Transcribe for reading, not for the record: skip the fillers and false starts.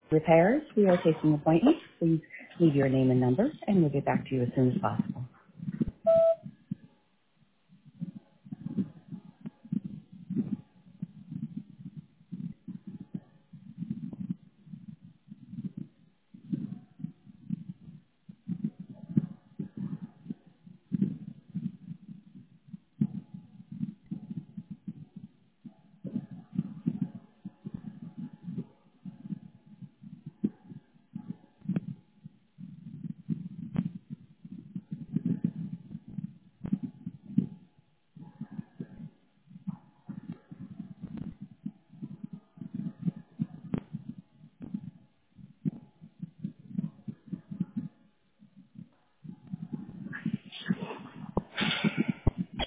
repairs. We are taking appointments. Please leave your name and number, and we'll get back to you as soon as possible.